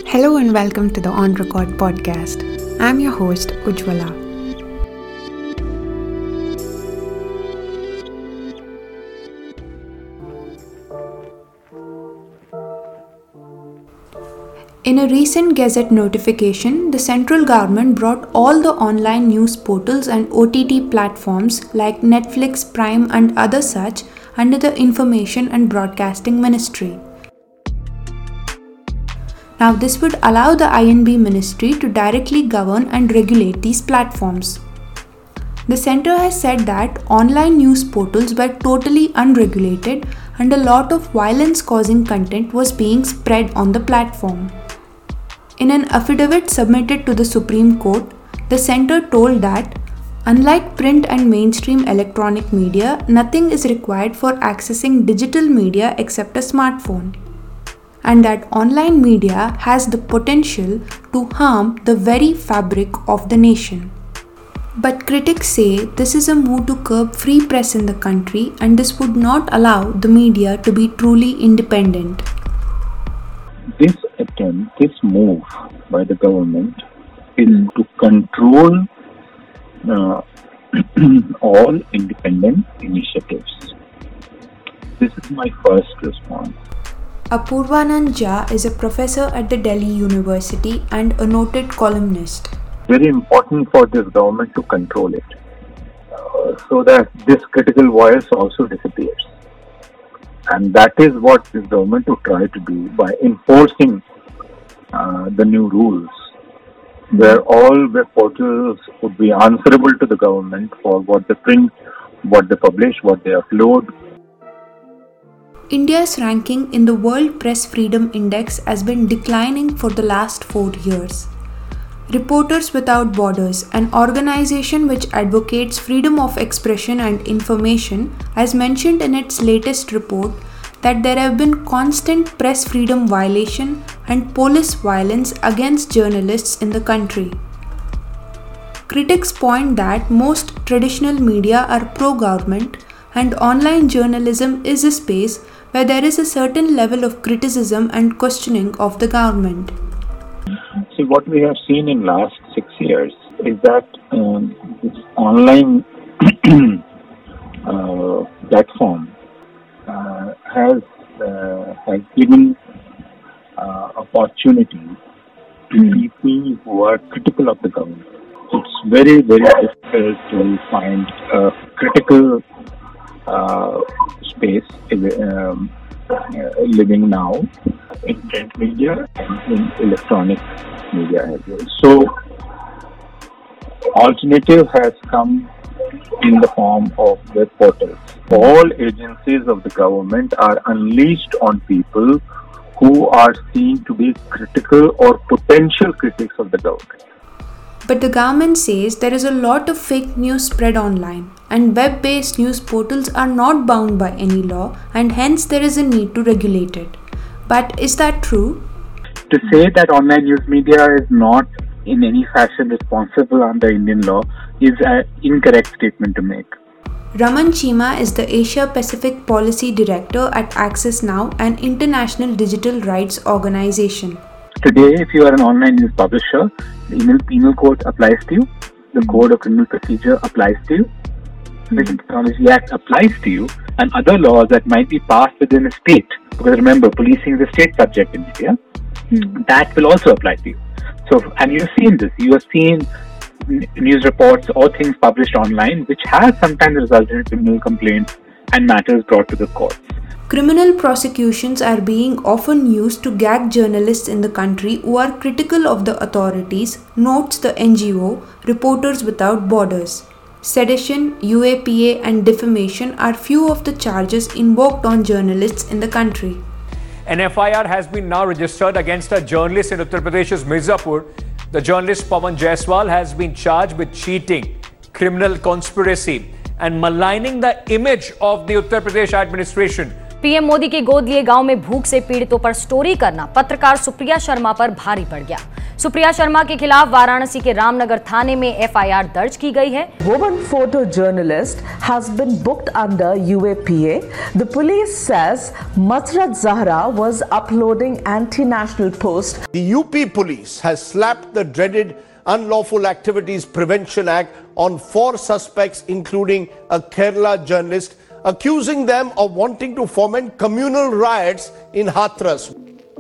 Hello and welcome to the On Record podcast. I'm your host, Ujjwala. In a recent Gazette notification, the central government brought all the online news portals and OTT platforms like Netflix, Prime and other such under the Information and Broadcasting Ministry. Now, this would allow the INB ministry to directly govern and regulate these platforms. The centre has said that online news portals were totally unregulated and a lot of violence-causing content was being spread on the platform. In an affidavit submitted to the Supreme Court, the centre told that, unlike print and mainstream electronic media, nothing is required for accessing digital media except a smartphone, and that online media has the potential to harm the very fabric of the nation. But critics say this is a move to curb free press in the country and this would not allow the media to be truly independent. This move by the government is to control all independent initiatives. This is my first response. Apurvanand Jha is a professor at the Delhi University and a noted columnist. Very important for this government to control it so that this critical voice also disappears. And that is what this government will try to do by enforcing the new rules, where all web portals would be answerable to the government for what they print, what they publish, what they upload. India's ranking in the World Press Freedom Index has been declining for the last 4 years. Reporters Without Borders, an organization which advocates freedom of expression and information, has mentioned in its latest report that there have been constant press freedom violation and police violence against journalists in the country. Critics point that most traditional media are pro-government and online journalism is a space where there is a certain level of criticism and questioning of the government. See, what we have seen in last 6 years is that this online platform has given opportunity to people who are critical of the government. It's very, very difficult to find a critical space living now in print media and in electronic media as well. So, alternative has come in the form of web portals. All agencies of the government are unleashed on people who are seen to be critical or potential critics of the government. But the government says there is a lot of fake news spread online and web-based news portals are not bound by any law and hence there is a need to regulate it. But is that true? To say that online news media is not in any fashion responsible under Indian law is an incorrect statement to make. Raman Chima is the Asia Pacific Policy Director at Access Now, an international digital rights organization. Today, if you are an online news publisher, the Indian Penal Code applies to you, the Code of Criminal Procedure applies to you, the Technology Act applies to you, and other laws that might be passed within a state, because remember, policing is a state subject in India, that will also apply to you. So, and you've seen this, you have seen news reports or things published online which has sometimes resulted in criminal complaints and matters brought to the courts. Criminal prosecutions are being often used to gag journalists in the country who are critical of the authorities, notes the NGO Reporters Without Borders. Sedition, UAPA and defamation are few of the charges invoked on journalists in the country. An FIR has been now registered against a journalist in Uttar Pradesh's Mirzapur. The journalist Pawan Jaiswal has been charged with cheating, criminal conspiracy and maligning the image of the Uttar Pradesh administration. PM Modi की गोद लिए गांव में भूख से पीड़ितों पर story करना पत्रकार सुप्रिया शर्मा पर भारी पड़ गया। सुप्रिया शर्मा के खिलाफ वाराणसी के रामनगर थाने में एफआईआर दर्ज की गई है। Woman photojournalist has been booked under UAPA. The police says Masrat Zahra was uploading anti-national posts. The UP police has slapped the dreaded Unlawful Activities Prevention Act on 4 suspects, including a Kerala journalist, accusing them of wanting to foment communal riots in Hathras.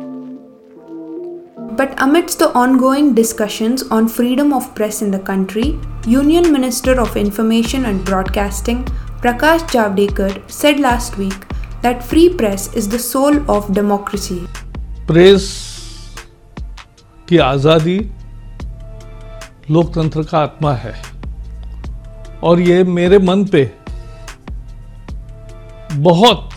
But amidst the ongoing discussions on freedom of press in the country, Union Minister of Information and Broadcasting Prakash Javadekar said last week that free press is the soul of democracy. Press की आज़ादी लोकतंत्र का आत्मा है और ये मेरे मन पे बहुत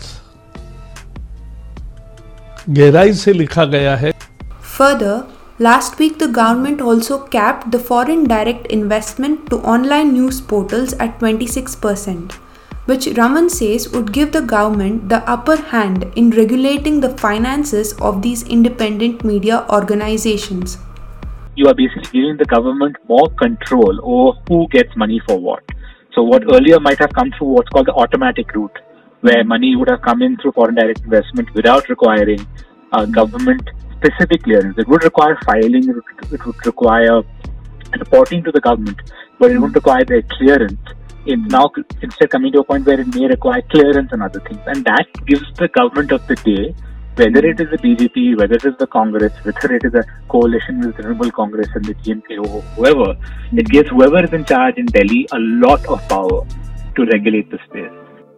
गहराई से लिखा गया है। Further, last week the government also capped the foreign direct investment to online news portals at 26%, which Raman says would give the government the upper hand in regulating the finances of these independent media organizations. You are basically giving the government more control over who gets money for what. So what earlier might have come through what's called the automatic route, where money would have come in through foreign direct investment without requiring government specific clearance. It would require filing, it would require reporting to the government, but it wouldn't require their clearance. It's now instead coming to a point where it may require clearance and other things. And that gives the government of the day, whether it is the BJP, whether it is the Congress, whether it is a coalition with the Trinamool Congress and the TMK or whoever, it gives whoever is in charge in Delhi a lot of power to regulate the space.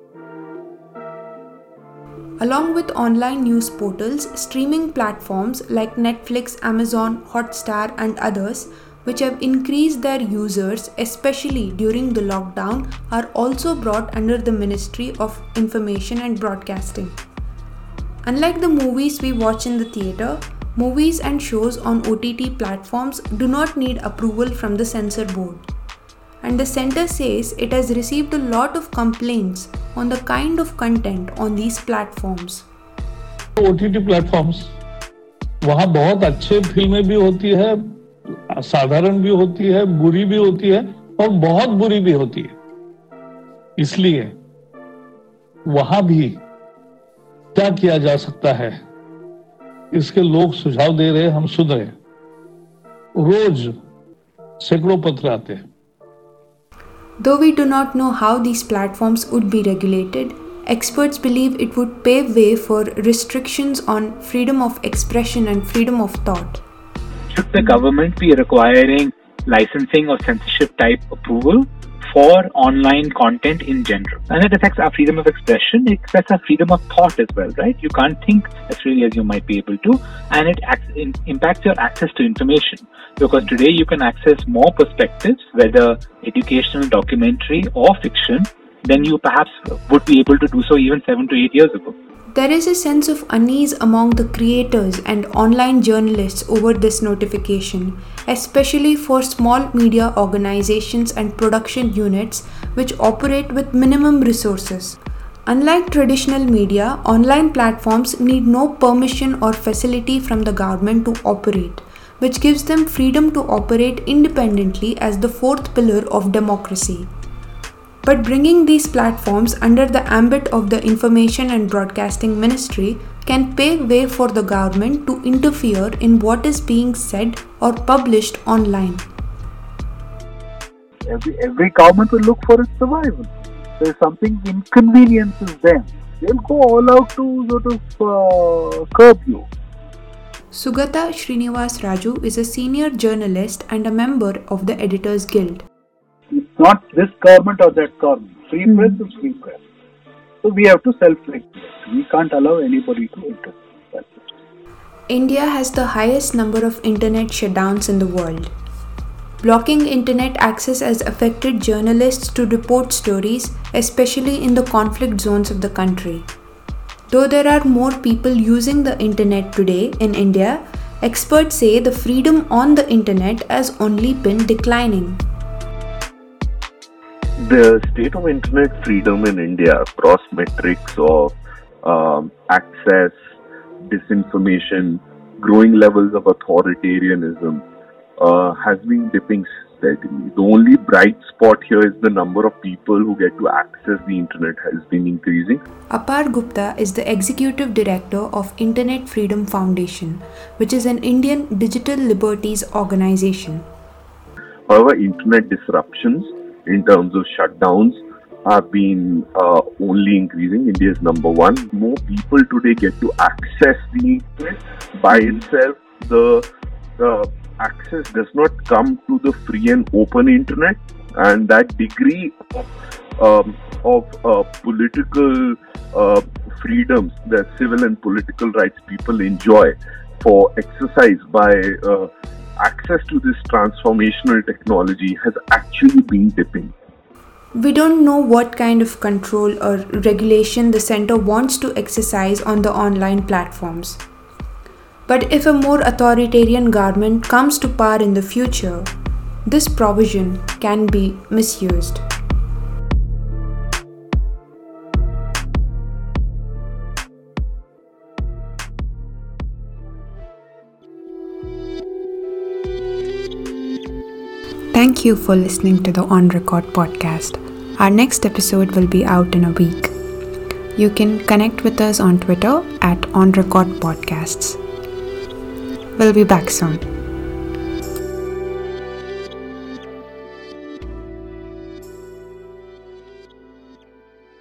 Along with online news portals, streaming platforms like Netflix, Amazon, Hotstar and others, which have increased their users, especially during the lockdown, are also brought under the Ministry of Information and Broadcasting. Unlike the movies we watch in the theatre, movies and shows on OTT platforms do not need approval from the censor board. And the centre says it has received a lot of complaints on the kind of content on these platforms. OTT platforms, वहाँ बहुत अच्छे फिल्में भी होती है, साधारण भी होती है, बुरी भी होती है और बहुत बुरी भी होती है. इसलिए वहाँ भी क्या किया जा सकता है, इसके लोग सुझाव दे रहे, हम सुन रहे. रोज सैकड़ों पत्र आते हैं. Though we do not know how these platforms would be regulated, experts believe it would pave way for restrictions on freedom of expression and freedom of thought. Should the government be requiring licensing or censorship type approval for online content in general? And it affects our freedom of expression, it affects our freedom of thought as well, right? You can't think as freely as you might be able to, and it impacts your access to information. Because today you can access more perspectives, whether educational, documentary or fiction, than you perhaps would be able to do so even 7 to 8 years ago. There is a sense of unease among the creators and online journalists over this notification, especially for small media organizations and production units which operate with minimum resources. Unlike traditional media, online platforms need no permission or facility from the government to operate, which gives them freedom to operate independently as the fourth pillar of democracy. But bringing these platforms under the ambit of the Information and Broadcasting Ministry can pave way for the government to interfere in what is being said or published online. Every government will look for its survival. There's something inconveniences them. They'll go all out to sort of curb you. Sugata Srinivas Raju is a senior journalist and a member of the Editors Guild. It's not this government or that government. Free press is free press. So we have to self-regulate. We can't allow anybody to interfere. India has the highest number of internet shutdowns in the world. Blocking internet access has affected journalists to report stories, especially in the conflict zones of the country. Though there are more people using the internet today in India, experts say the freedom on the internet has only been declining. The state of internet freedom in India across metrics of access, disinformation, growing levels of authoritarianism has been dipping steadily. The only bright spot here is the number of people who get to access the internet has been increasing. Apar Gupta is the Executive Director of Internet Freedom Foundation, which is an Indian digital liberties organization. However, internet disruptions in terms of shutdowns have been only increasing. India is number one. More people today get to access the internet. By itself, the access does not come to the free and open internet, and that degree of political freedoms that civil and political rights people enjoy for exercise by access to this transformational technology has actually been dipping. We don't know what kind of control or regulation the center wants to exercise on the online platforms. But if a more authoritarian government comes to power in the future, this provision can be misused. Thank you for listening to the On Record podcast. Our next episode will be out in a week. You can connect with us on Twitter @OnRecordPodcasts. We'll be back soon.